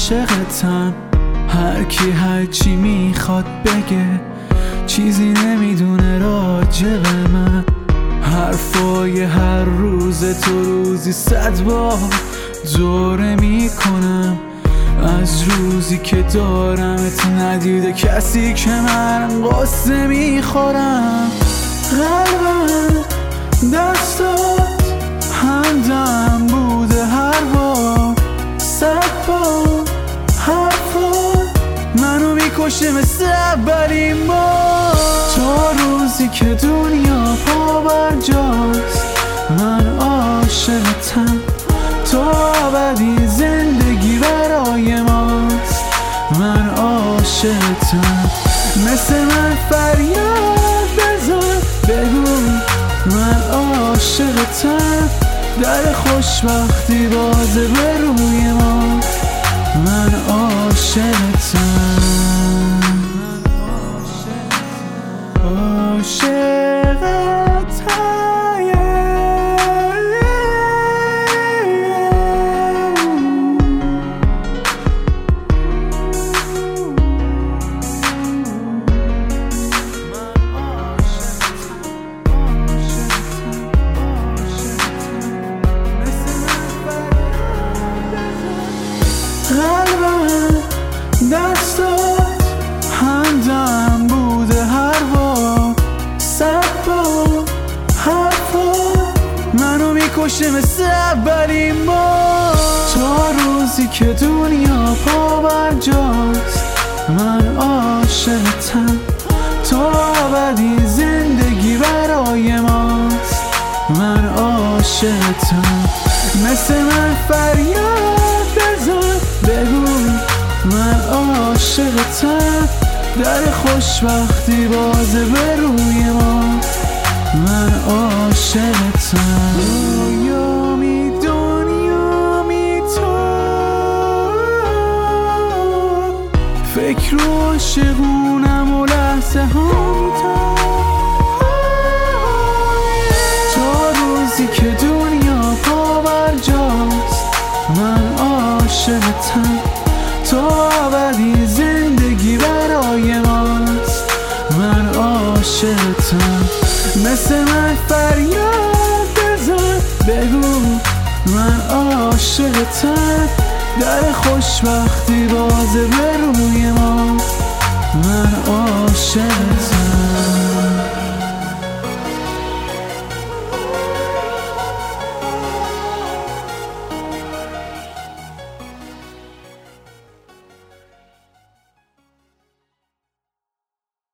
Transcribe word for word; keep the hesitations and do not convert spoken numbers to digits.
عاشقتم. هر کی هر چی میخواد بگه، چیزی نمیدونه راجب من. حرفای هر روز تو روزی صد بار دوره میکنم. از روزی که دارمت ندیده کسی که من قصه میخورم. قلبم دستات همدم بوده هر بار، صد بار حرفات منو میکشه مثل اولین بار. تا روزی که دنیا پا بر جاست من عاشقتم. تا ابدی زندگی برای ماست من عاشقتم. مثل من فریاد بزن بگو من عاشقتم. در خوشبختی بازه به روی ما من عاشقتم. عاشقتم. قلبم دستات همدم بوده هر بار، صد بار حرفات منو میکشه مثل اولین بار. تا روزی که دنیا پا بر جاست من عاشقتم. تا ابدی زندگی برای ماست من عاشقتم. مثل من فریاد بزن بگو من عاشقتم. در خوشبختی بازه به روی ما من عاشقتم. دنیامی دنیامی تو فکر و عاشقونم و لحظه هم تو. تا روزی که دنیا پا بر جاست من عاشقتم. تا ابدی زندگی برای ماست من عاشقتم. مثل من فریاد بزن بگو من عاشقتم. در خوشبختی بازه به روی ما من عاشقتم.